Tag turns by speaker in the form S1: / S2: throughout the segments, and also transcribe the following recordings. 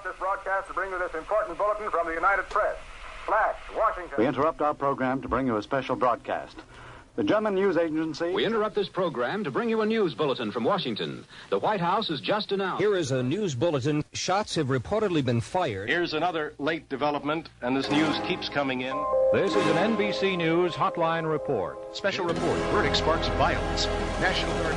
S1: interrupt this broadcast to bring you this important bulletin from the United Press. Flash, Washington.
S2: We interrupt our program to bring you a special broadcast. The German news agency...
S3: We interrupt this program to bring you a news bulletin from Washington. The White House has just announced...
S4: Here is a news bulletin. Shots have reportedly been fired.
S5: Here's another late development, and this news keeps coming in.
S6: This is an NBC News Hotline Report.
S7: Special report. Verdict sparks violence. National Guard...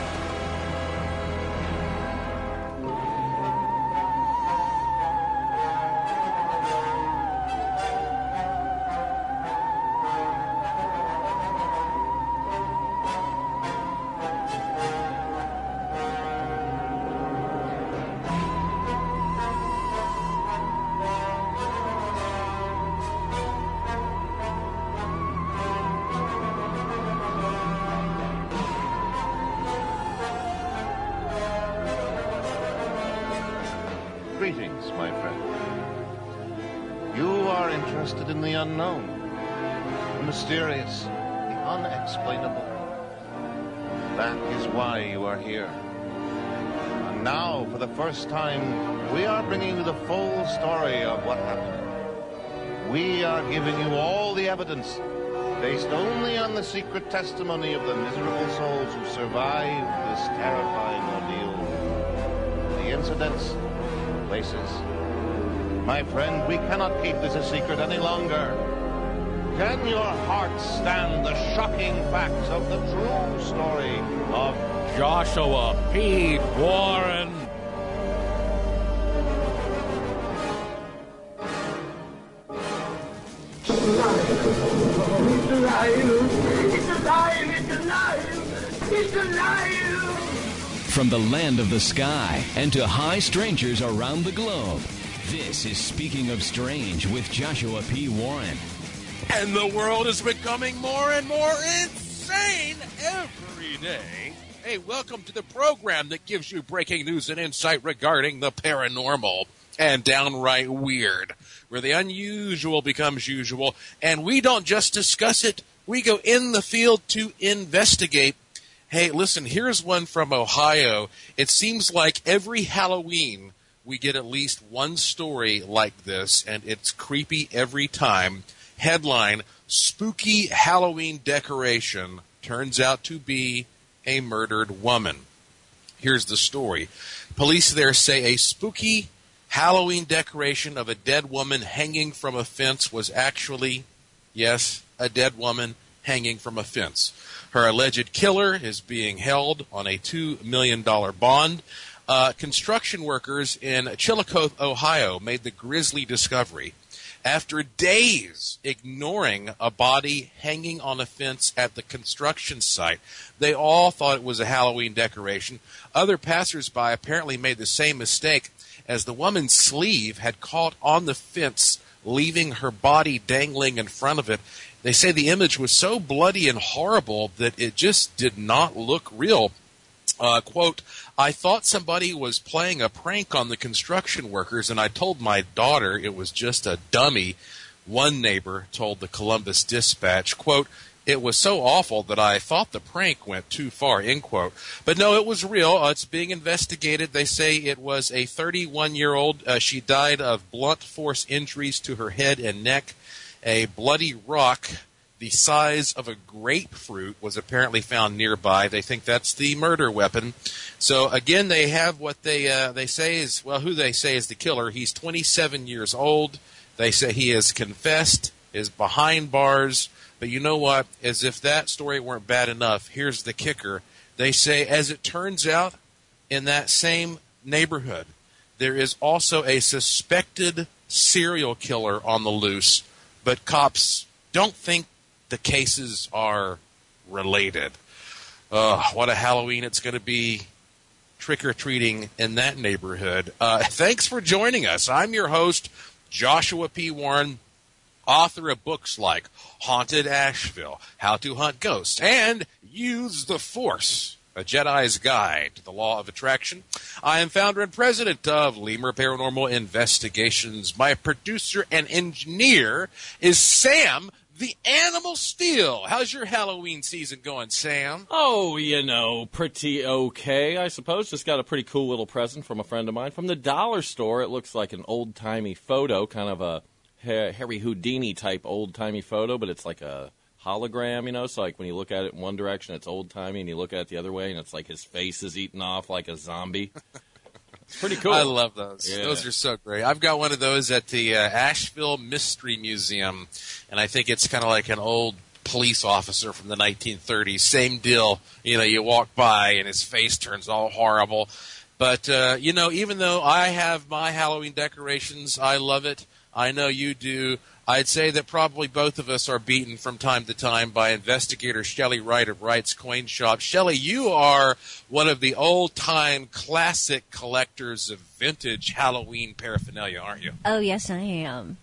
S8: Greetings, my friend. You are interested in the unknown, the mysterious, the unexplainable. That is why you are here. And now, for the first time, we are bringing you the full story of what happened. We are giving you all the evidence, based only on the secret testimony of the miserable souls who survived this terrifying ordeal. The incidents, places. My friend, we cannot keep this a secret any longer. Can your heart stand the shocking facts of the true story of
S6: Joshua P. Warren?
S9: It's alive! It's alive! It's alive! It's alive!
S10: From the land of the sky and to high strangers around the globe, this is Speaking of Strange with Joshua P. Warren.
S11: And the world is becoming more and more insane every day. Hey, welcome to the program that gives you breaking news and insight regarding the paranormal and downright weird, where the unusual becomes usual, and we don't just discuss it, we go in the field to investigate. Hey, listen, here's one from Ohio. It seems like every Halloween we get at least one story like this, and it's creepy every time. Headline, Spooky Halloween Decoration Turns Out to Be a Murdered Woman. Here's the story. Police there say a spooky Halloween decoration of a dead woman hanging from a fence was actually, yes, a dead woman hanging from a fence. Her alleged killer is being held on a $2 million bond. Construction workers in Chillicothe, Ohio, made the grisly discovery. After days ignoring a body hanging on a fence at the construction site, they all thought it was a Halloween decoration. Other passersby apparently made the same mistake, as the woman's sleeve had caught on the fence, leaving her body dangling in front of it. They say the image was so bloody and horrible that it just did not look real. Quote, I thought somebody was playing a prank on the construction workers, and I told my daughter it was just a dummy. One neighbor told the Columbus Dispatch, quote, it was so awful that I thought the prank went too far, end quote. But no, it was real. It's being investigated. They say it was a 31-year-old. She died of blunt force injuries to her head and neck. A bloody rock the size of a grapefruit was apparently found nearby. They think that's the murder weapon. So, again, they have what they say is, well, who they say is the killer. He's 27 years old. They say he has confessed, is behind bars. But you know what? As if that story weren't bad enough, here's the kicker. They say, as it turns out, in that same neighborhood, there is also a suspected serial killer on the loose, but cops don't think the cases are related. What a Halloween it's going to be trick-or-treating in that neighborhood. Thanks for joining us. I'm your host, Joshua P. Warren, author of books like Haunted Asheville, How to Hunt Ghosts, and Use the Force, A Jedi's Guide to the Law of Attraction. I am founder and president of Lemur Paranormal Investigations. My producer and engineer is Sam the Animal Steel. How's your Halloween season going, Sam?
S12: Oh, pretty okay, I suppose. Just got a pretty cool little present from a friend of mine from the dollar store. It looks like an old-timey photo, kind of a Harry Houdini-type old-timey photo, but it's like a hologram, so like when you look at it in one direction, it's old-timey, and you look at it the other way, and it's like his face is eaten off like a zombie. It's pretty cool.
S11: I love those.
S12: Yeah.
S11: Those are so great. I've got one of those at the Asheville Mystery Museum, and I think it's kind of like an old police officer from the 1930s. Same deal. You walk by, and his face turns all horrible. But, even though I have my Halloween decorations, I love it. I know you do. I'd say that probably both of us are beaten from time to time by investigator Shelley Wright of Wright's Coin Shop. Shelley, you are one of the old-time classic collectors of vintage Halloween paraphernalia, aren't you?
S13: Oh, yes, I am.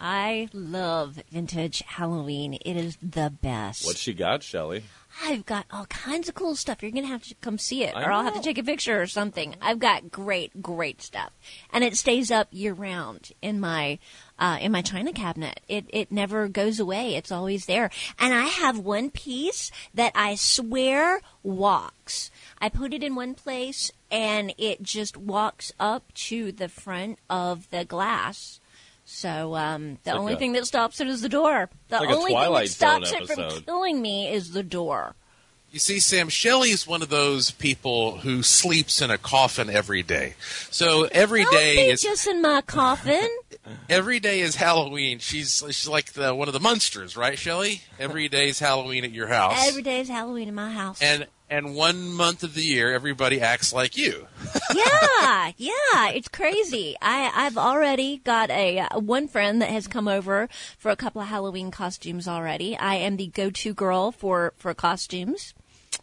S13: I love vintage Halloween. It is the best.
S12: What she got, Shelley?
S13: I've got all kinds of cool stuff. You're going to have to come see it, or I'll have to take a picture or something. I've got great stuff. And it stays up year-round in my china cabinet. It never goes away. It's always there. And I have one piece that I swear walks. I put it in one place, and it just walks up to the front of the glass. So the only thing that stops it is the door. The only thing that stops it from killing me is the door.
S11: You see, Sam, Shelley's one of those people who sleeps in a coffin every day. So every day is
S13: just in my coffin.
S11: Every day is Halloween. She's like one of the Munsters, right, Shelley? Every day is Halloween at your house.
S13: Every day is Halloween in my house.
S11: And 1 month of the year, everybody acts like you.
S13: Yeah, it's crazy. I've already got one friend that has come over for a couple of Halloween costumes already. I am the go-to girl for costumes.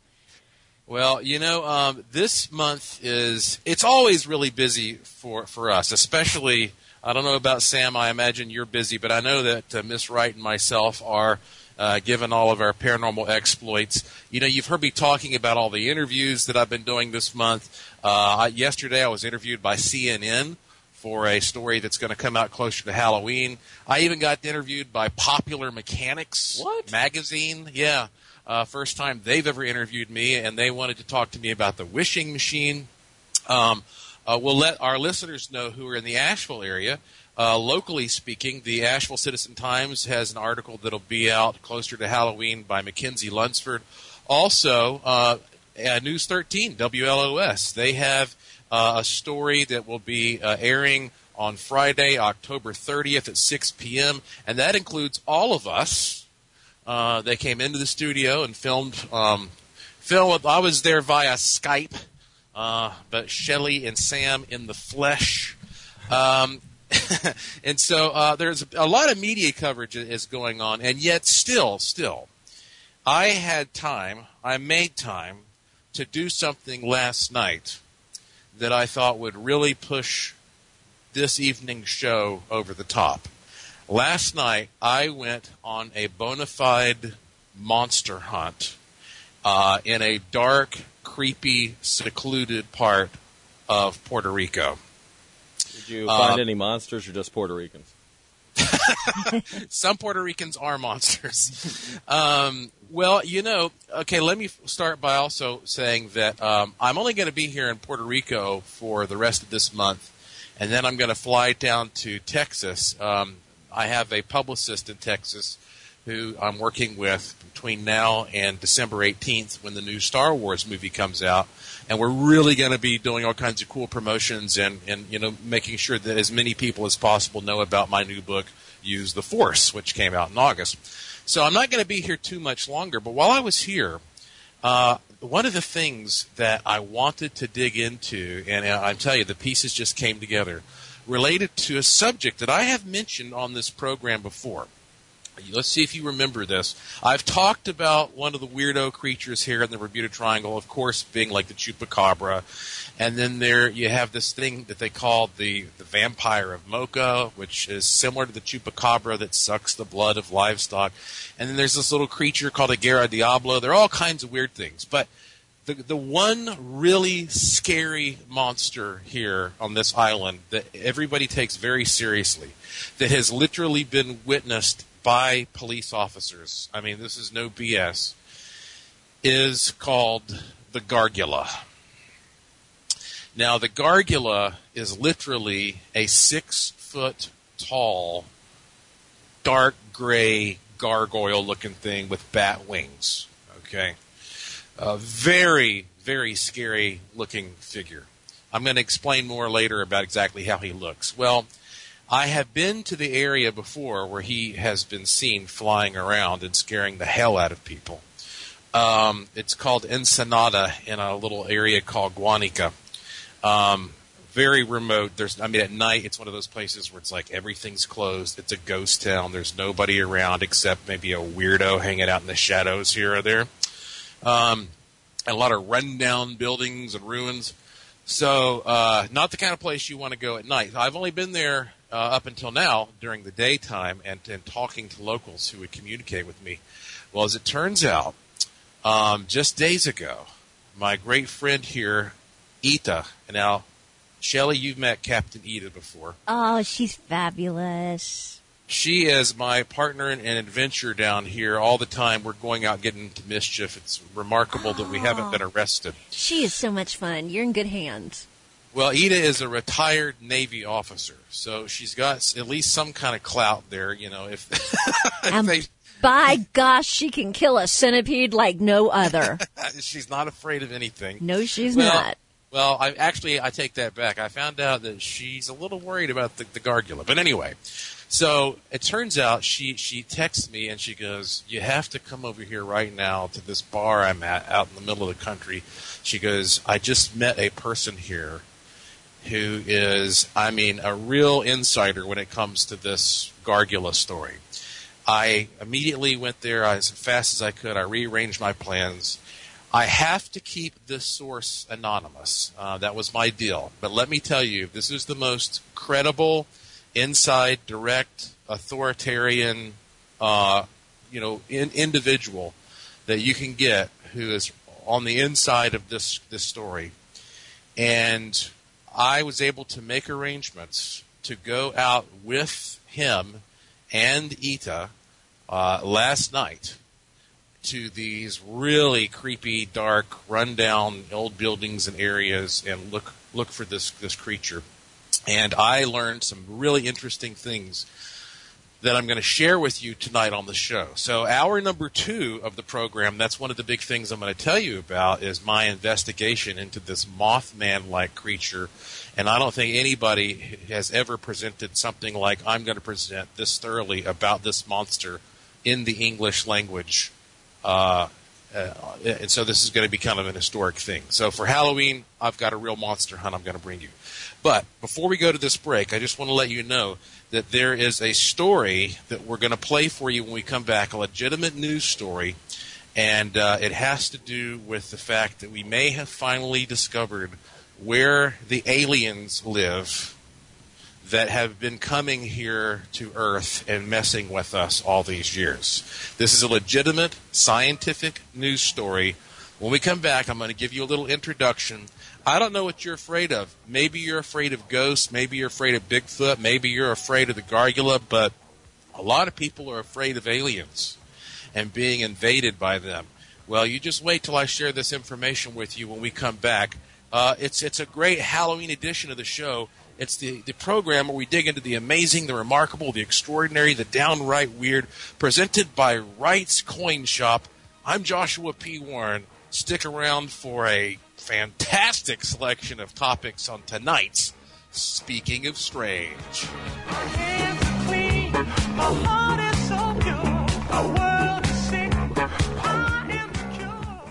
S11: Well, this month it's always really busy for us, especially, I don't know about Sam, I imagine you're busy, but I know that Miss Wright and myself are given all of our paranormal exploits. You've heard me talking about all the interviews that I've been doing this month. Yesterday I was interviewed by CNN for a story that's going to come out closer to Halloween. I even got interviewed by Popular Mechanics magazine. Yeah, first time they've ever interviewed me, and they wanted to talk to me about the wishing machine. We'll let our listeners know who are in the Asheville area. Locally speaking, the Asheville Citizen-Times has an article that'll be out closer to Halloween by Mackenzie Lunsford. Also, News 13, WLOS, they have a story that will be airing on Friday, October 30th at 6 p.m., and that includes all of us. They came into the studio and filmed. I was there via Skype, but Shelley and Sam in the flesh. And so there's a lot of media coverage is going on, and yet still, I made time to do something last night that I thought would really push this evening's show over the top. Last night, I went on a bona fide monster hunt in a dark, creepy, secluded part of Puerto Rico.
S12: Did you find any monsters or just Puerto Ricans?
S11: Some Puerto Ricans are monsters. Well, let me start by also saying that I'm only going to be here in Puerto Rico for the rest of this month, and then I'm going to fly down to Texas. I have a publicist in Texas who I'm working with between now and December 18th when the new Star Wars movie comes out. And we're really going to be doing all kinds of cool promotions and making sure that as many people as possible know about my new book, Use the Force, which came out in August. So I'm not going to be here too much longer. But while I was here, one of the things that I wanted to dig into, and I tell you, the pieces just came together, related to a subject that I have mentioned on this program before. Let's see if you remember this. I've talked about one of the weirdo creatures here in the Bermuda Triangle, of course, being like the chupacabra. And then there you have this thing that they call the vampire of Mocha, which is similar to the chupacabra that sucks the blood of livestock. And then there's this little creature called a Guerra Diablo. There are all kinds of weird things. But the one really scary monster here on this island that everybody takes very seriously, that has literally been witnessed by police officers, I mean, this is no BS, is called the Gargula. Now, the Gargula is literally a 6-foot-tall, dark gray gargoyle-looking thing with bat wings. Okay? A very, very scary-looking figure. I'm going to explain more later about exactly how he looks. Well, I have been to the area before where he has been seen flying around and scaring the hell out of people. It's called Ensenada in a little area called Guanica. Very remote. At night, it's one of those places where it's like everything's closed. It's a ghost town. There's nobody around except maybe a weirdo hanging out in the shadows here or there. And a lot of rundown buildings and ruins. So, not the kind of place you want to go at night. I've only been there up until now during the daytime and talking to locals who would communicate with me. Well, as it turns out, just days ago, my great friend here, Ita, and now, Shelley, you've met Captain Ita before.
S13: Oh, she's fabulous.
S11: She is my partner in adventure down here all the time. We're going out getting into mischief. It's remarkable that we haven't been arrested.
S13: She is so much fun. You're in good hands.
S11: Well, Ida is a retired Navy officer, so she's got at least some kind of clout there, you know. If
S13: by gosh, she can kill a centipede like no other.
S11: She's not afraid of anything.
S13: No, she's not.
S11: Well, I take that back. I found out that she's a little worried about the Gargula. But anyway, so it turns out she texts me and she goes, "You have to come over here right now to this bar I'm at out in the middle of the country." She goes, "I just met a person here who is, a real insider when it comes to this Gargula story." I immediately went there as fast as I could. I rearranged my plans. I have to keep this source anonymous. That was my deal. But let me tell you, this is the most credible, inside, direct, authoritarian, individual that you can get who is on the inside of this story. And I was able to make arrangements to go out with him and Ita last night to these really creepy, dark, rundown old buildings and areas and look for this creature. And I learned some really interesting things that I'm going to share with you tonight on the show. So hour number 2 of the program, that's one of the big things I'm going to tell you about, is my investigation into this Mothman-like creature. And I don't think anybody has ever presented something like I'm going to present this thoroughly about this monster in the English language. And so this is going to be kind of an historic thing. So for Halloween, I've got a real monster hunt I'm going to bring you. But before we go to this break, I just want to let you know that there is a story that we're going to play for you when we come back, a legitimate news story, and it has to do with the fact that we may have finally discovered where the aliens live that have been coming here to Earth and messing with us all these years. This is a legitimate scientific news story. When we come back, I'm going to give you a little introduction. I don't know what you're afraid of. Maybe you're afraid of ghosts. Maybe you're afraid of Bigfoot. Maybe you're afraid of the Gargula. But a lot of people are afraid of aliens and being invaded by them. Well, you just wait till I share this information with you when we come back. It's a great Halloween edition of the show. It's the program where we dig into the amazing, the remarkable, the extraordinary, the downright weird, presented by Wright's Coin Shop. I'm Joshua P. Warren. Stick around for a fantastic selection of topics on tonight's Speaking of Strange.
S9: My hands are clean, my heart is so pure, my world is sick, I am the cure.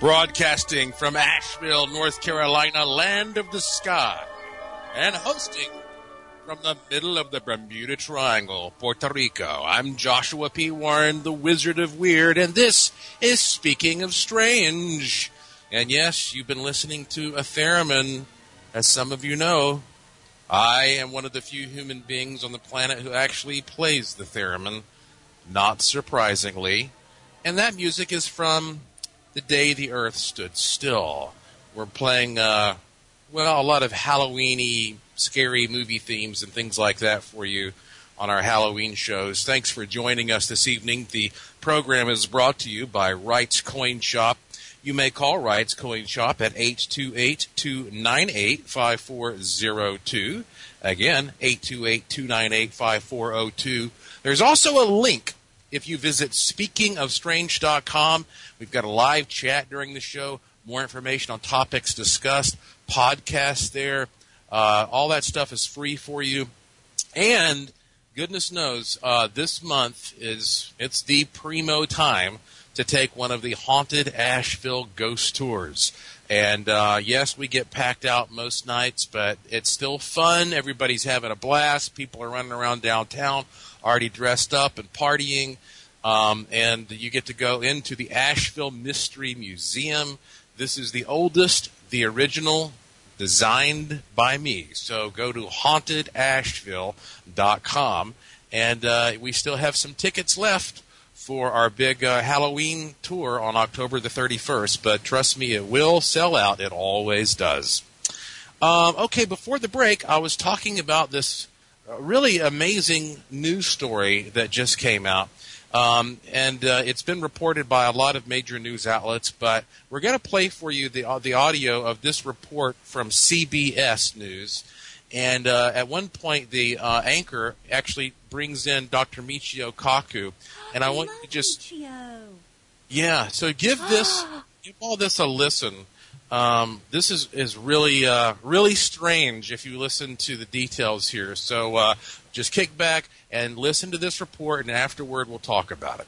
S11: Broadcasting from Asheville, North Carolina, land of the sky, and hosting from the middle of the Bermuda Triangle, Puerto Rico. I'm Joshua P. Warren, the Wizard of Weird, and this is Speaking of Strange. And yes, you've been listening to a theremin. As some of you know, I am one of the few human beings on the planet who actually plays the theremin, not surprisingly. And that music is from The Day the Earth Stood Still. We're playing, a lot of Halloween-y, scary movie themes and things like that for you on our Halloween shows. Thanks for joining us this evening. The program is brought to you by Wright's Coin Shop. You may call Wright's Coin Shop at 828-298-5402. Again, 828-298-5402. There's also a link if you visit speakingofstrange.com. We've got a live chat during the show, more information on topics discussed, podcasts there. All that stuff is free for you. And goodness knows, this month it's the primo time to take one of the haunted Asheville ghost tours. And yes, we get packed out most nights, but it's still fun. Everybody's having a blast. People are running around downtown, already dressed up and partying. And you get to go into the Asheville Mystery Museum. This is the oldest, the original, designed by me. So go to hauntedasheville.com. And we still have some tickets left for our big Halloween tour on October the 31st. But trust me, it will sell out. It always does. Okay, before the break, I was talking about this really amazing news story that just came out. And it's been reported by a lot of major news outlets, but we're going to play for you the audio of this report from CBS News. And at one point, the anchor actually brings in Dr. Michio Kaku, and I want you to just so give all this a listen. This is really really strange if you listen to the details here. So just kick back and listen to this report, and afterward we'll talk about it.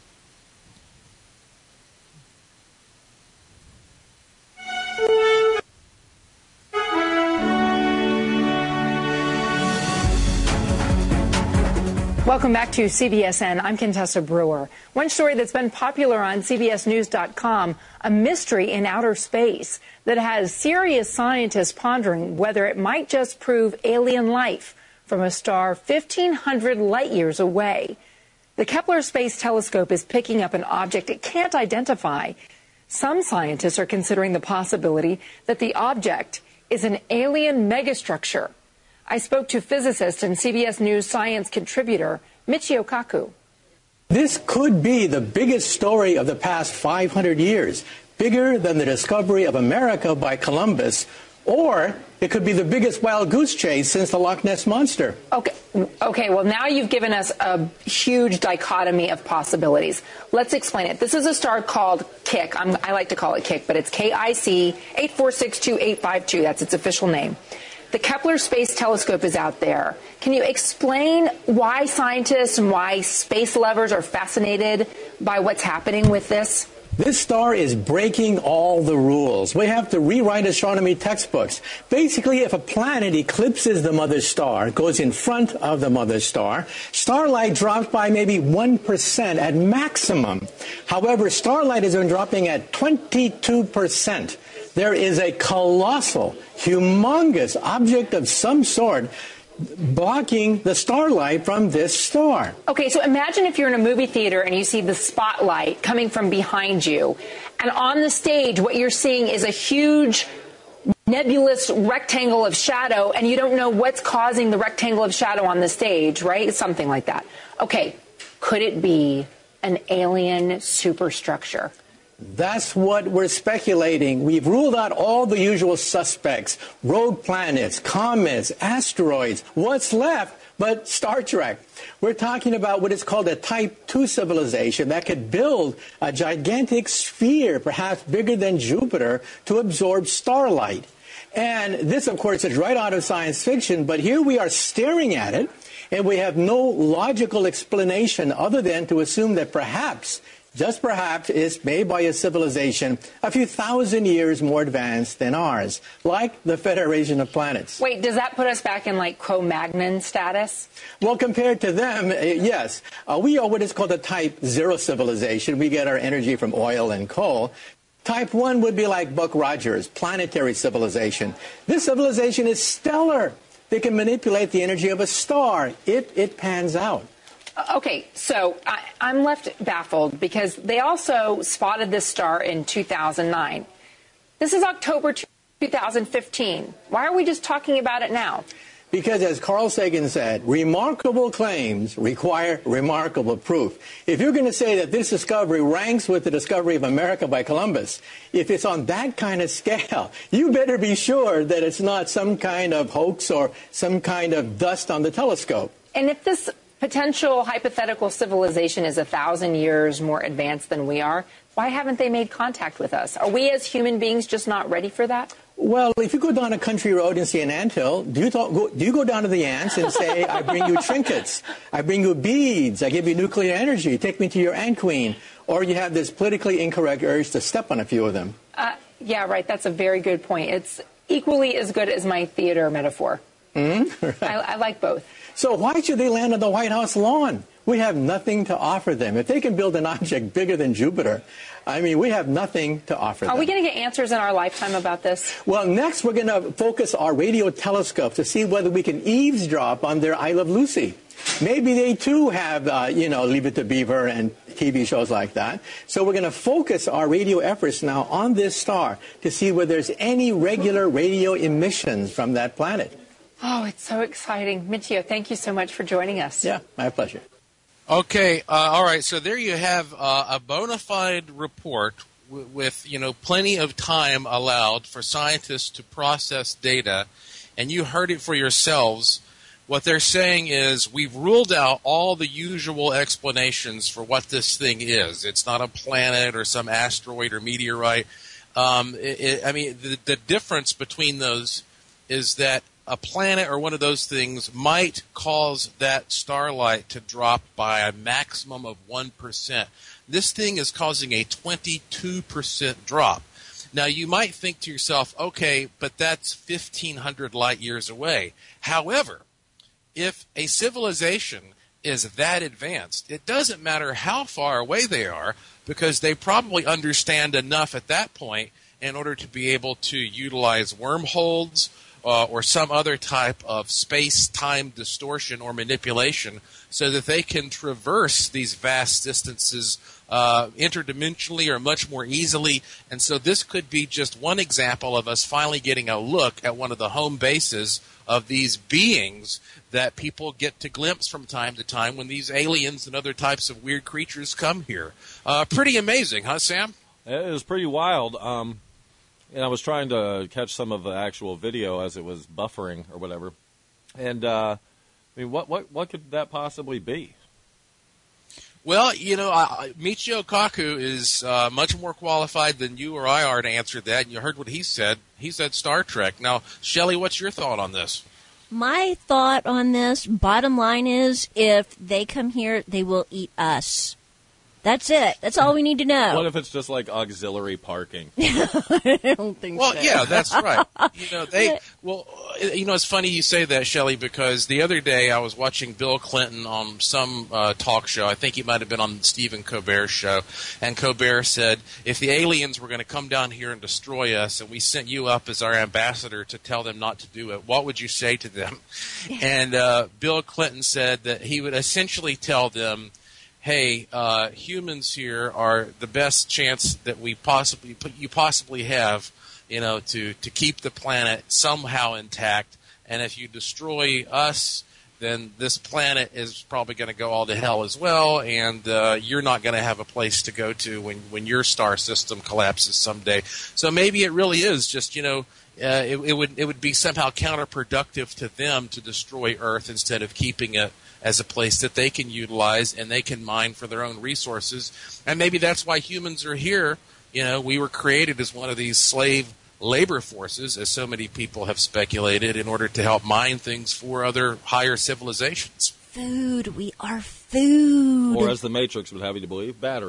S14: Welcome back to CBSN. I'm Contessa Brewer. One story that's been popular on CBSNews.com, a mystery in outer space that has serious scientists pondering whether it might just prove alien life from a star 1,500 light years away. The Kepler Space Telescope is picking up an object it can't identify. Some scientists are considering the possibility that the object is an alien megastructure. I spoke to physicist and CBS News science contributor Michio Kaku.
S15: This could be the biggest story of the past 500 years, bigger than the discovery of America by Columbus, or it could be the biggest wild goose chase since the Loch Ness Monster.
S14: Okay, well, now you've given us a huge dichotomy of possibilities. Let's explain it. This is a star called KIC. I like to call it KIC, but it's KIC 8462852. That's its official name. The Kepler Space Telescope is out there. Can you explain why scientists and why space lovers are fascinated by what's happening with this?
S15: This star is breaking all the rules. We have to rewrite astronomy textbooks. Basically, if a planet eclipses the mother star, goes in front of the mother star, starlight drops by maybe 1% at maximum. However, starlight has been dropping at 22%. There is a colossal, humongous object of some sort blocking the starlight from this star.
S14: Okay, so imagine if you're in a movie theater and you see the spotlight coming from behind you, and on the stage what you're seeing is a huge nebulous rectangle of shadow, and you don't know what's causing the rectangle of shadow on the stage, right? Something like that. Okay, could it be an alien superstructure?
S15: That's what we're speculating. We've ruled out all the usual suspects, rogue planets, comets, asteroids. What's left but Star Trek? We're talking about what is called a Type 2 civilization that could build a gigantic sphere, perhaps bigger than Jupiter, to absorb starlight. And this, of course, is right out of science fiction, but here we are staring at it, and we have no logical explanation other than to assume that perhaps just perhaps is made by a civilization a few thousand years more advanced than ours, like the Federation of Planets.
S14: Wait, does that put us back in like Cro-Magnon status?
S15: Well, compared to them, yes. We are what is called a Type 0 civilization. We get our energy from oil and coal. Type 1 would be like Buck Rogers, planetary civilization. This civilization is stellar. They can manipulate the energy of a star if it pans out.
S14: Okay, so I'm left baffled because they also spotted this star in 2009. This is October 2015. Why are we just talking about it now?
S15: Because, as Carl Sagan said, remarkable claims require remarkable proof. If you're going to say that this discovery ranks with the discovery of America by Columbus, if it's on that kind of scale, you better be sure that it's not some kind of hoax or some kind of dust on the telescope.
S14: And if this potential hypothetical civilization is 1,000 years more advanced than we are, why haven't they made contact with us? Are we as human beings just not ready for that?
S15: Well, if you go down a country road and see an anthill, do you go down to the ants and say, I bring you trinkets, I bring you beads, I give you nuclear energy, take me to your ant queen? Or you have this politically incorrect urge to step on a few of them?
S14: Yeah, right. That's a very good point. It's equally as good as my theater metaphor.
S15: Right.
S14: I like both.
S15: So why should they land on the White House lawn? We have nothing to offer them. If they can build an object bigger than Jupiter, I mean, we have nothing to offer them.
S14: Are we going to get answers in our lifetime about this?
S15: Well, next we're going to focus our radio telescope to see whether we can eavesdrop on their I Love Lucy. Maybe they, too, have, Leave It to Beaver and TV shows like that. So we're going to focus our radio efforts now on this star to see whether there's any regular radio emissions from that planet.
S14: Oh, it's so exciting. Michio, thank you so much for joining us.
S15: Yeah, my pleasure.
S11: Okay, all right. So there you have a bona fide report with plenty of time allowed for scientists to process data, and you heard it for yourselves. What they're saying is we've ruled out all the usual explanations for what this thing is. It's not a planet or some asteroid or meteorite. The difference between those is that a planet or one of those things might cause that starlight to drop by a maximum of 1%. This thing is causing a 22% drop. Now, you might think to yourself, okay, but that's 1,500 light years away. However, if a civilization is that advanced, it doesn't matter how far away they are, because they probably understand enough at that point in order to be able to utilize wormholes or some other type of space-time distortion or manipulation so that they can traverse these vast distances interdimensionally or much more easily. And so this could be just one example of us finally getting a look at one of the home bases of these beings that people get to glimpse from time to time when these aliens and other types of weird creatures come here. Pretty amazing, huh, Sam?
S12: It was pretty wild. And I was trying to catch some of the actual video as it was buffering or whatever. And, what could that possibly be?
S11: Well, Michio Kaku is much more qualified than you or I are to answer that. And you heard what he said. He said Star Trek. Now, Shelley, what's your thought on this?
S13: My thought on this, bottom line is, if they come here, they will eat us. That's it. That's all we need to know.
S12: What if it's just like auxiliary parking?
S13: I don't think so.
S11: Well, yeah, that's right. It's funny you say that, Shelley, because the other day I was watching Bill Clinton on some talk show. I think he might have been on Stephen Colbert's show. And Colbert said, if the aliens were going to come down here and destroy us and we sent you up as our ambassador to tell them not to do it, what would you say to them? And Bill Clinton said that he would essentially tell them, hey, humans here are the best chance that you possibly have, to keep the planet somehow intact. And if you destroy us, then this planet is probably going to go all to hell as well, and you're not going to have a place to go to when your star system collapses someday. So maybe it really is just, it would be somehow counterproductive to them to destroy Earth instead of keeping it as a place that they can utilize and they can mine for their own resources. And maybe that's why humans are here. We were created as one of these slave labor forces, as so many people have speculated, in order to help mine things for other higher civilizations.
S13: Food. We are food.
S12: Or as the Matrix would have you to believe, batteries.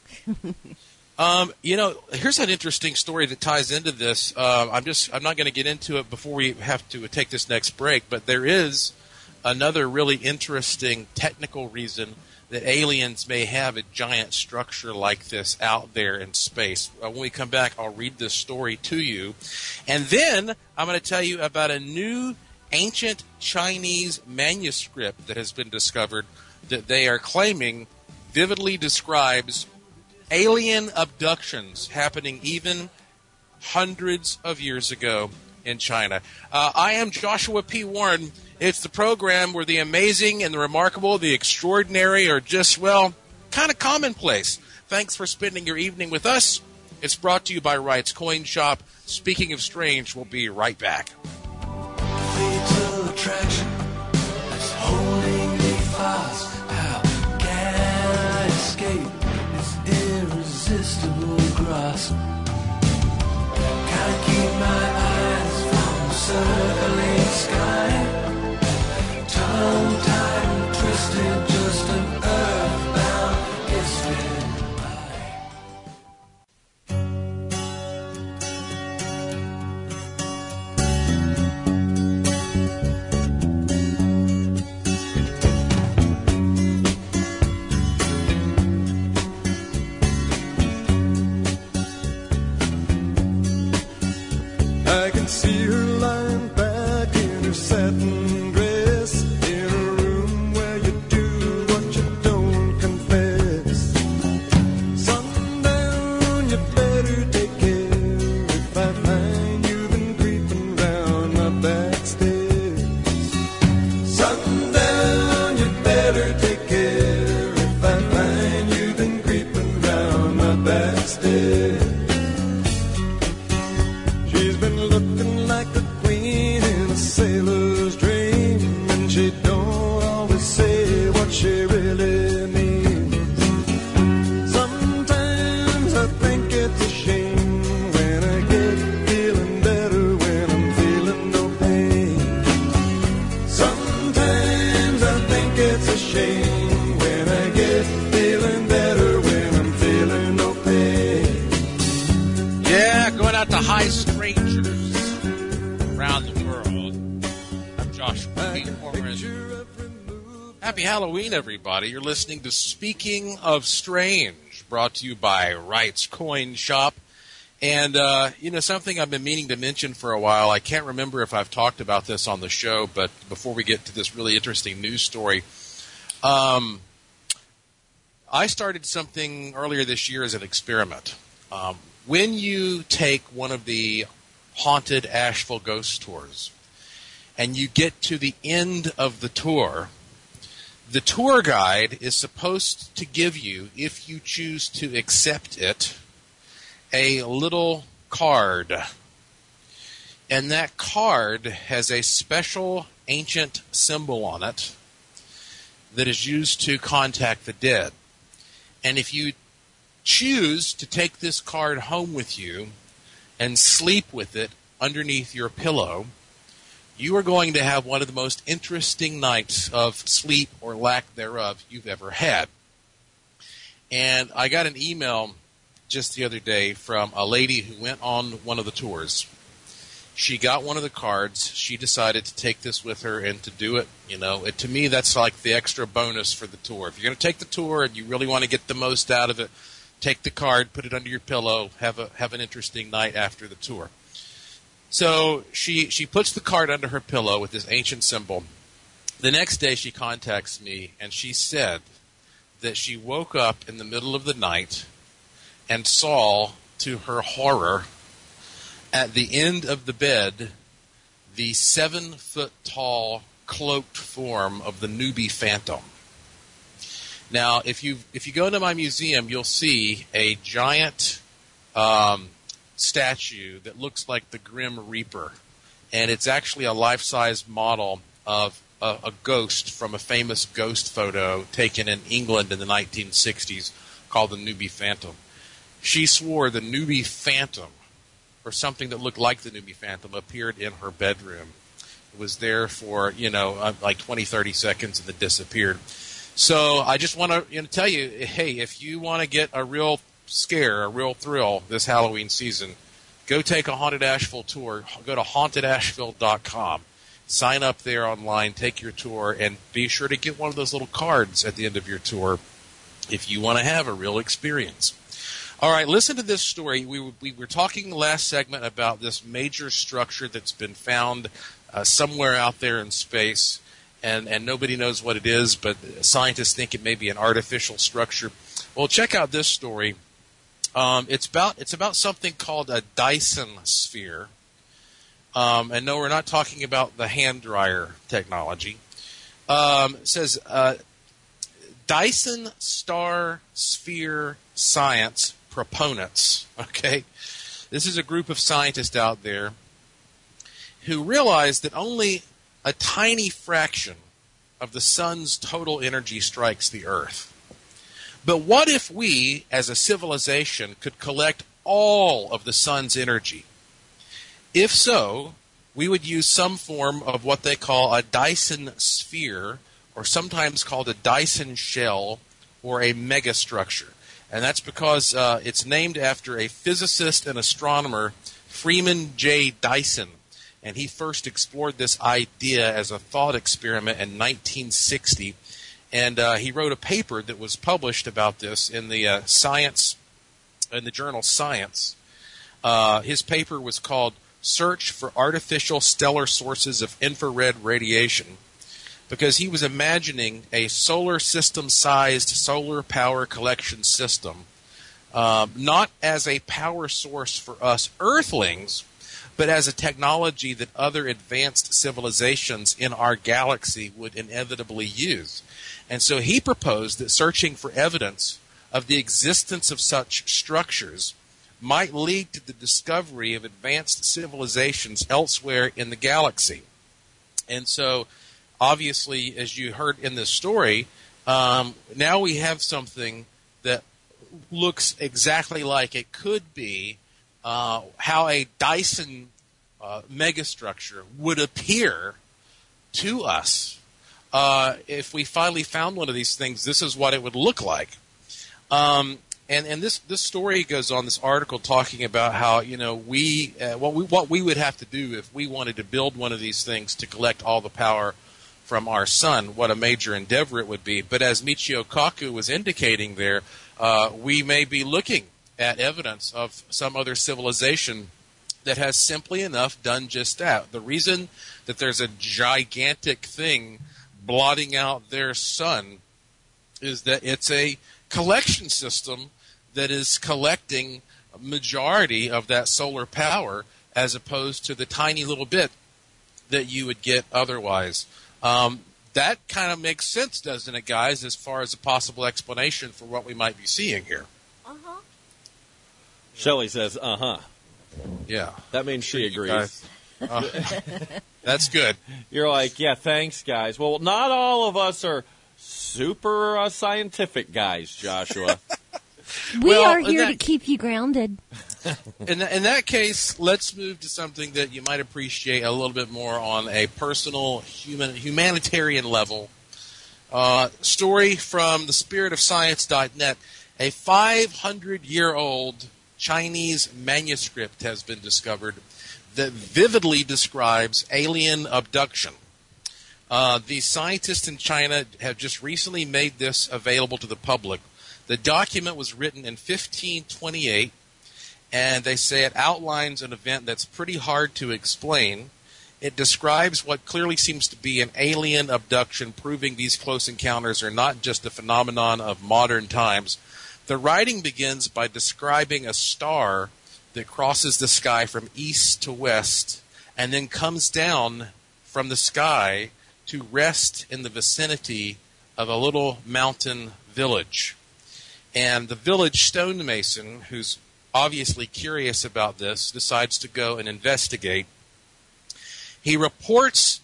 S11: Here's an interesting story that ties into this. I'm not going to get into it before we have to take this next break, but there is another really interesting technical reason that aliens may have a giant structure like this out there in space. When we come back, I'll read this story to you. And then I'm going to tell you about a new ancient Chinese manuscript that has been discovered that they are claiming vividly describes alien abductions happening even hundreds of years ago in China. I am Joshua P. Warren. It's the program where the amazing and the remarkable, the extraordinary are just, well, kind of commonplace. Thanks for spending your evening with us. It's brought to you by Wright's Coin Shop. Speaking of strange, we'll be right back.
S9: Fatal attraction is holding me fast. How can I escape this irresistible grasp? Can't keep my eyes from the circling sky. Tongue-tied and twisted, just an earthbound history. I can see her lying back in her satin dress in a room where you do what you don't confess. Sundown, you better take care if I find you been creeping round my back stairs. Sundown, you better take care if I find you been creeping round my back stairs. She's been looking like a queen in a sailor's dream, and she don't always say what she really means. Sometimes I think it's a shame when I get feeling better when I'm feeling no pain. Sometimes I think it's a shame when I get feeling better when I'm feeling no pain.
S11: Yeah, going out to high strangers around the world. I'm Joshua P. Warren. Happy Halloween, everybody. You're listening to Speaking of Strange, brought to you by Wright's Coin Shop. And, something I've been meaning to mention for a while, I can't remember if I've talked about this on the show, but before we get to this really interesting news story, I started something earlier this year as an experiment. When you take one of the haunted Asheville ghost tours and you get to the end of the tour guide is supposed to give you, if you choose to accept it, a little card. And that card has a special ancient symbol on it that is used to contact the dead. And if you choose to take this card home with you and sleep with it underneath your pillow, you are going to have one of the most interesting nights of sleep or lack thereof you've ever had. And I got an email just the other day from a lady who went on one of the tours. She got one of the cards. She decided to take this with her and to do it. To me, that's like the extra bonus for the tour. If you're going to take the tour and you really want to get the most out of it, take the card, put it under your pillow, have an interesting night after the tour. So she puts the card under her pillow with this ancient symbol. The next day she contacts me, and she said that she woke up in the middle of the night and saw, to her horror, at the end of the bed, the 7-foot-tall cloaked form of the Newbie Phantom. Now, if you go to my museum, you'll see a giant statue that looks like the Grim Reaper, and it's actually a life-size model of a ghost from a famous ghost photo taken in England in the 1960s called the Newbie Phantom. She swore the Newbie Phantom, or something that looked like the Newbie Phantom, appeared in her bedroom. It was there for, like 20, 30 seconds and then disappeared. So I just want to tell you, hey, if you want to get a real scare, a real thrill this Halloween season, go take a Haunted Asheville tour. Go to hauntedasheville.com. Sign up there online, take your tour, and be sure to get one of those little cards at the end of your tour if you want to have a real experience. All right, listen to this story. We were talking last segment about this major structure that's been found somewhere out there in space, and nobody knows what it is, but scientists think it may be an artificial structure. Well, check out this story. It's about something called a Dyson sphere. And no, we're not talking about the hand dryer technology. It says Dyson Star Sphere Science proponents. Okay, this is a group of scientists out there who realize that only a tiny fraction of the sun's total energy strikes the Earth. But what if we, as a civilization, could collect all of the sun's energy? If so, we would use some form of what they call a Dyson sphere, or sometimes called a Dyson shell, or a megastructure. And that's because it's named after a physicist and astronomer, Freeman J. Dyson. And he first explored this idea as a thought experiment in 1960. And he wrote a paper that was published about this in the journal Science. His paper was called Search for Artificial Stellar Sources of Infrared Radiation, because he was imagining a solar system-sized solar power collection system, not as a power source for us Earthlings, but as a technology that other advanced civilizations in our galaxy would inevitably use. And so he proposed that searching for evidence of the existence of such structures might lead to the discovery of advanced civilizations elsewhere in the galaxy. And so, obviously, as you heard in this story, now we have something that looks exactly like it could be how a Dyson megastructure would appear to us. If we finally found one of these things, this is what it would look like. And this story goes on, this article talking about how, what we would have to do if we wanted to build one of these things to collect all the power from our sun, what a major endeavor it would be. But as Michio Kaku was indicating there, we may be looking at evidence of some other civilization that has simply enough done just that. The reason that there's a gigantic thing blotting out their sun is that it's a collection system that is collecting a majority of that solar power as opposed to the tiny little bit that you would get otherwise. That kind of makes sense, doesn't it, guys, as far as a possible explanation for what we might be seeing here?
S13: Uh-huh.
S12: Shelley says, uh-huh.
S11: Yeah.
S12: That means she agrees.
S11: That's good.
S12: You're like, yeah, thanks, guys. Well, not all of us are super scientific guys, Joshua.
S13: We are here to keep you grounded.
S11: In that case, let's move to something that you might appreciate a little bit more on a personal, humanitarian level. Story from thespiritofscience.net. A 500-year-old Chinese manuscript has been discovered that vividly describes alien abduction. The scientists in China have just recently made this available to the public. The document was written in 1528, and they say it outlines an event that's pretty hard to explain. It describes what clearly seems to be an alien abduction, proving these close encounters are not just a phenomenon of modern times. The writing begins by describing a star that crosses the sky from east to west and then comes down from the sky to rest in the vicinity of a little mountain village. And the village stonemason, who's obviously curious about this, decides to go and investigate. He reports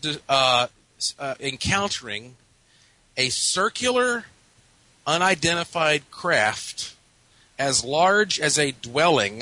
S11: encountering a circular, unidentified craft as large as a dwelling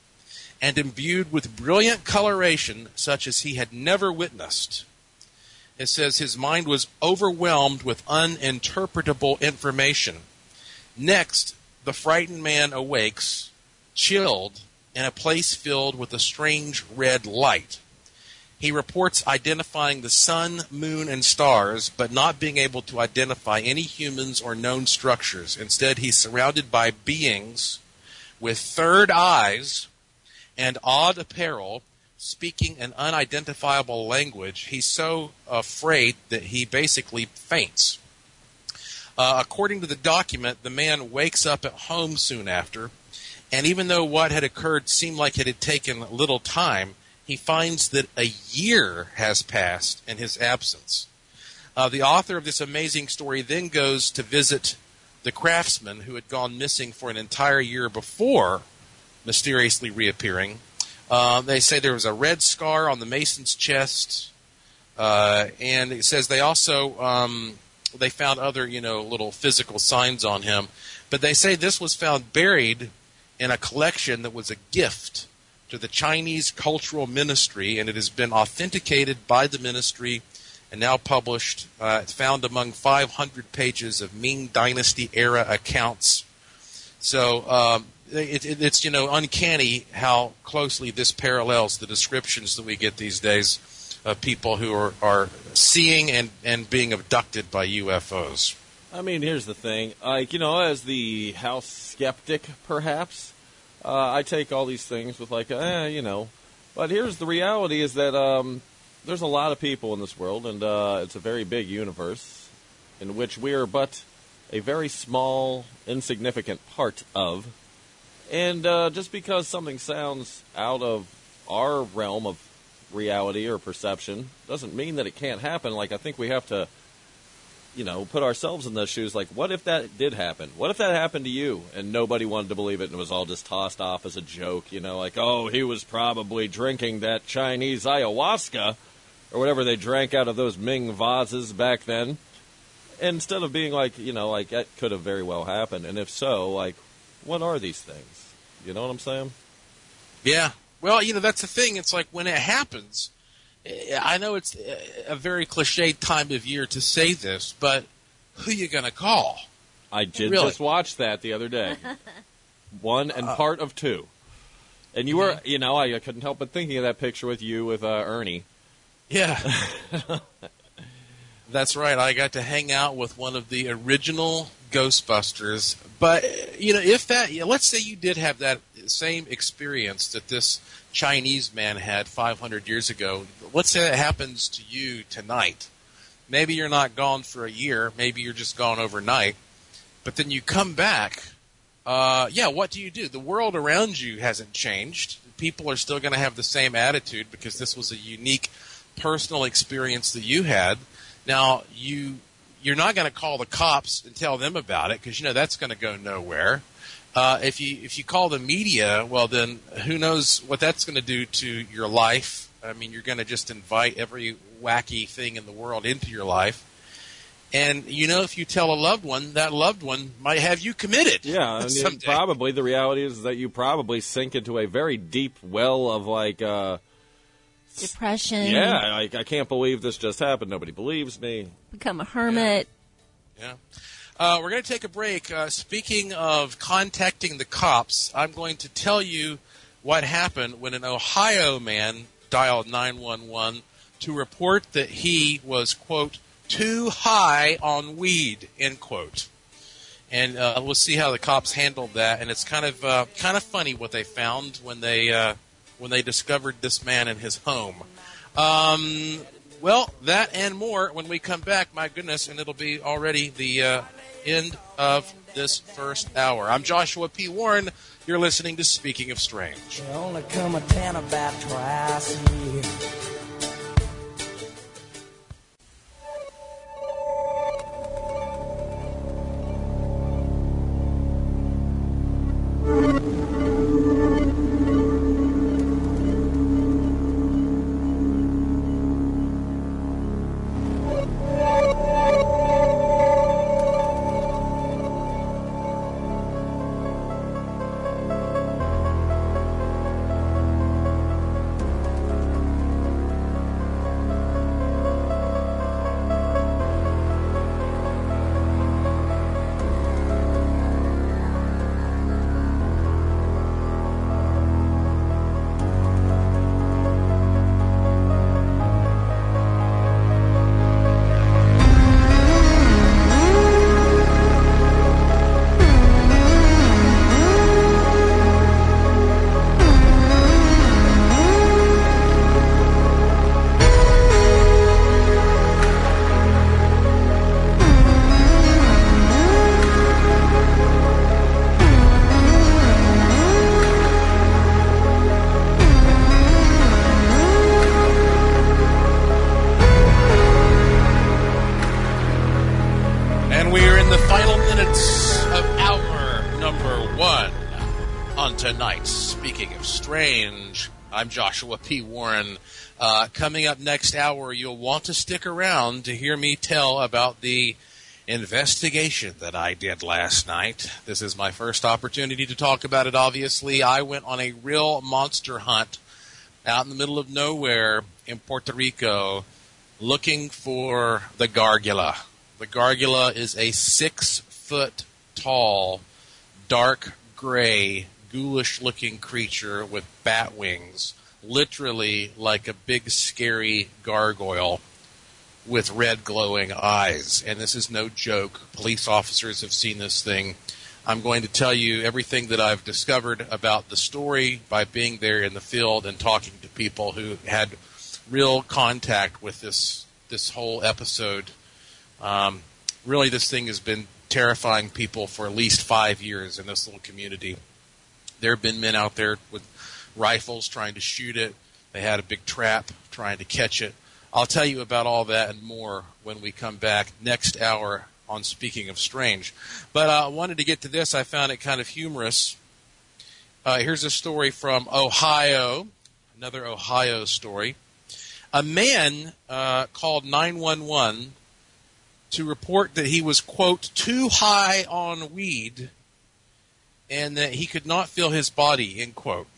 S11: and imbued with brilliant coloration such as he had never witnessed. It says his mind was overwhelmed with uninterpretable information. Next, the frightened man awakes, chilled, in a place filled with a strange red light. He reports identifying the sun, moon, and stars, but not being able to identify any humans or known structures. Instead, he's surrounded by beings with third eyes and odd apparel, speaking an unidentifiable language. He's so afraid that he basically faints. According to the document, the man wakes up at home soon after, and even though what had occurred seemed like it had taken little time, he finds that a year has passed in his absence. The author of this amazing story then goes to visit the craftsman who had gone missing for an entire year before mysteriously reappearing. They say there was a red scar on the mason's chest, and it says they also they found other, little physical signs on him. But they say this was found buried in a collection that was a gift to the Chinese Cultural Ministry, and it has been authenticated by the ministry and now published. It's found among 500 pages of Ming Dynasty era accounts. So it's uncanny how closely this parallels the descriptions that we get these days of people who are seeing and being abducted by UFOs.
S12: I mean, here's the thing. As the house skeptic, perhaps, I take all these things with But here's the reality is that there's a lot of people in this world, and it's a very big universe in which we are but a very small, insignificant part of. And just because something sounds out of our realm of reality or perception doesn't mean that it can't happen. I think we have to put ourselves in those shoes. What if that did happen? What if that happened to you and nobody wanted to believe it and it was all just tossed off as a joke? He was probably drinking that Chinese ayahuasca or whatever they drank out of those Ming vases back then. Instead of being that could have very well happened. And if so, what are these things? You know what I'm saying?
S11: Yeah. Well, that's the thing. It's when it happens, I know it's a very cliched time of year to say this, but who you going to call?
S12: I did just watch that the other day. 1 and part of 2. And you were, I couldn't help but thinking of that picture with you with Ernie.
S11: Yeah. That's right. I got to hang out with one of the original Ghostbusters. But, let's say you did have that same experience that this Chinese man had 500 years ago. Let's say it happens to you tonight. Maybe you're not gone for a year. Maybe you're just gone overnight. But then you come back. What do you do? The world around you hasn't changed. People are still going to have the same attitude because this was a unique personal experience that you had. Now, you're not going to call the cops and tell them about it because, that's going to go nowhere. If you call the media, well, then who knows what that's going to do to your life. I mean, you're going to just invite every wacky thing in the world into your life. And, if you tell a loved one, that loved one might have you committed.
S12: Yeah, and probably the reality is that you probably sink into a very deep well of,
S13: depression.
S12: Yeah, I can't believe this just happened. Nobody believes me.
S13: Become a hermit.
S11: Yeah. We're going to take a break. Speaking of contacting the cops, I'm going to tell you what happened when an Ohio man dialed 911 to report that he was, quote, too high on weed, end quote. And we'll see how the cops handled that. And it's kind of funny what they found when they discovered this man in his home. Well, that and more when we come back. My goodness, and it'll be already the end of this first hour. I'm Joshua P. Warren. You're listening to Speaking of Strange.
S9: They only come a town about twice a year.
S11: And we are in the final minutes of hour number 1 on tonight's Speaking of Strange. I'm Joshua P. Warren. Coming up next hour, you'll want to stick around to hear me tell about the investigation that I did last night. This is my first opportunity to talk about it, obviously. I went on a real monster hunt out in the middle of nowhere in Puerto Rico looking for the Gargula. The Gargula is a 6-foot-tall, dark gray, ghoulish-looking creature with bat wings, literally like a big, scary gargoyle with red glowing eyes. And this is no joke. Police officers have seen this thing. I'm going to tell you everything that I've discovered about the story by being there in the field and talking to people who had real contact with this whole episode. Really, this thing has been terrifying people for at least 5 years in this little community. There have been men out there with rifles trying to shoot it. They had a big trap trying to catch it. I'll tell you about all that and more when we come back next hour on Speaking of Strange. But I wanted to get to this. I found it kind of humorous. Here's a story from Ohio, another Ohio story. A man called 911 to report that he was, quote, too high on weed and that he could not feel his body, end quote.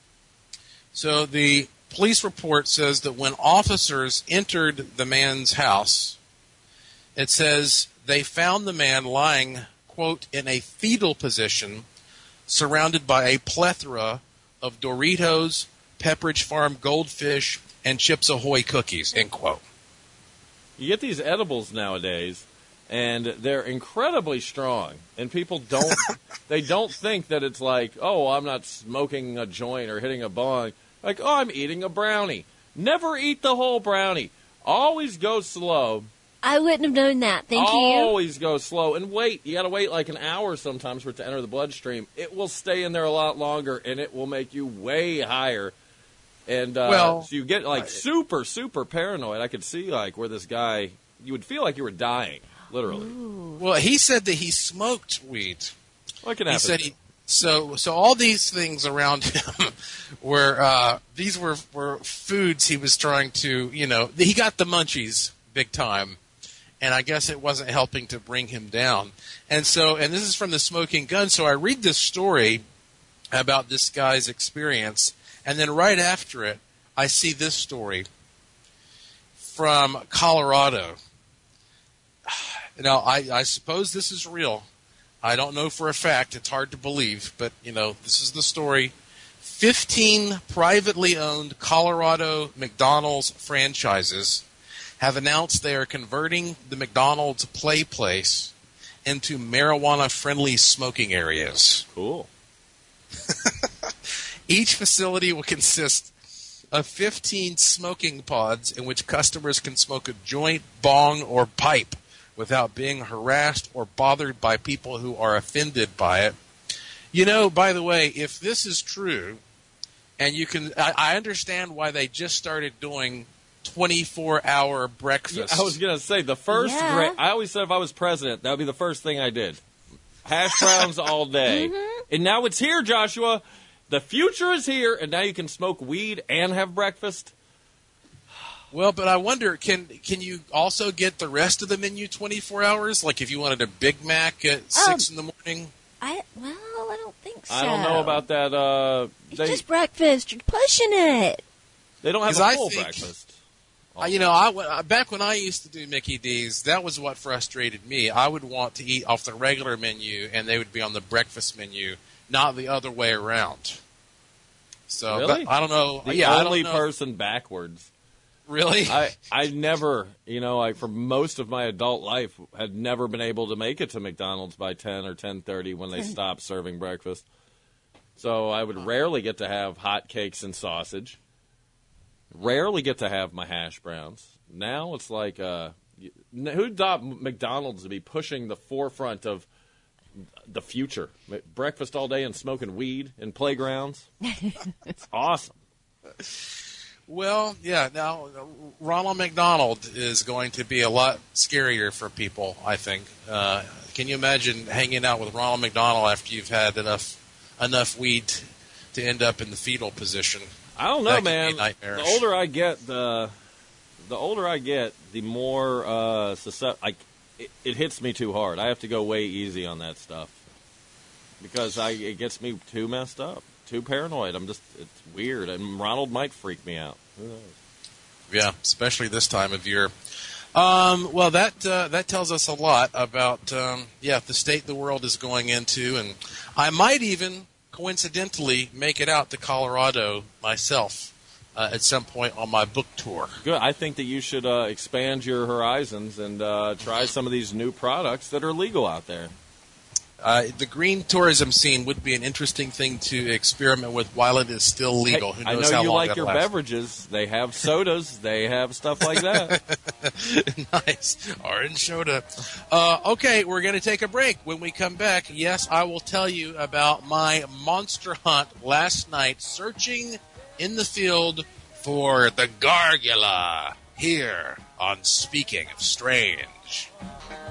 S11: So the police report says that when officers entered the man's house, it says they found the man lying, quote, in a fetal position, surrounded by a plethora of Doritos, Pepperidge Farm Goldfish, and Chips Ahoy cookies, end quote.
S12: You get these edibles nowadays, and they're incredibly strong, and people don't they don't think that it's like, oh, I'm not smoking a joint or hitting a bong. Like, oh, I'm eating a brownie. Never eat the whole brownie. Always go slow.
S13: I wouldn't have known that. Thank you.
S12: Always go slow and wait. You got to wait like an hour sometimes for it to enter the bloodstream. It will stay in there a lot longer, and it will make you way higher. And so you get like super, super paranoid. I could see like where this guy, you would feel like you were dying, literally.
S11: Ooh. Well, he said that he smoked weed.
S12: What can happen?
S11: He said so all these things around him were these were foods he was trying to, he got the munchies big time. And I guess it wasn't helping to bring him down. And this is from the Smoking Gun. So I read this story about this guy's experience. And then right after it, I see this story from Colorado. Now, I suppose this is real. I don't know for a fact. It's hard to believe. But, this is the story. 15 privately owned Colorado McDonald's franchises have announced they are converting the McDonald's Play Place into marijuana-friendly smoking areas.
S12: Cool.
S11: Each facility will consist of 15 smoking pods in which customers can smoke a joint, bong, or pipe without being harassed or bothered by people who are offended by it. By the way, if this is true, and I understand why they just started doing 24-hour breakfast.
S12: Yeah, I was going to say, I always said if I was president, that would be the first thing I did. Hash browns all day. Mm-hmm. And now it's here, Joshua. The future is here, and now you can smoke weed and have breakfast.
S11: Well, but I wonder, can you also get the rest of the menu 24 hours? Like if you wanted a Big Mac at 6 in the morning?
S13: I don't think so.
S12: I don't know about that.
S13: It's just breakfast. You're pushing it.
S12: They don't have a full breakfast.
S11: Back when I used to do Mickey D's, that was what frustrated me. I would want to eat off the regular menu, and they would be on the breakfast menu, not the other way around. So,
S12: really?
S11: But I don't know.
S12: The only person backwards.
S11: Really?
S12: I never, for most of my adult life, had never been able to make it to McDonald's by 10 or 10:30 when they stopped serving breakfast. So I would rarely get to have hot cakes and sausage. Rarely get to have my hash browns. Now it's like, who'd thought McDonald's to be pushing the forefront of the future? Breakfast all day and smoking weed in playgrounds. It's awesome.
S11: Well, yeah. Now, Ronald McDonald is going to be a lot scarier for people, I think. Can you imagine hanging out with Ronald McDonald after you've had enough weed to end up in the fetal position?
S12: I don't know,
S11: that
S12: man. The older I get, the more it hits me too hard. I have to go way easy on that stuff because it gets me too messed up. Too paranoid. It's weird, and Ronald might freak me out. Who knows?
S11: Yeah, especially this time of year. Well, that tells us a lot about the state the world is going into, and I might even coincidentally make it out to Colorado myself at some point on my book tour.
S12: Good. I think that you should expand your horizons and try some of these new products that are legal out there.
S11: The green tourism scene would be an interesting thing to experiment with while it is still legal.
S12: Hey,
S11: Who knows
S12: I know
S11: how
S12: you
S11: long
S12: like
S11: that
S12: your
S11: lasts.
S12: beverages. They have sodas. They have stuff like that.
S11: Nice. Orange soda. Okay, we're going to take a break. When we come back, yes, I will tell you about my monster hunt last night, searching in the field for the Gargula here on Speaking of Strange.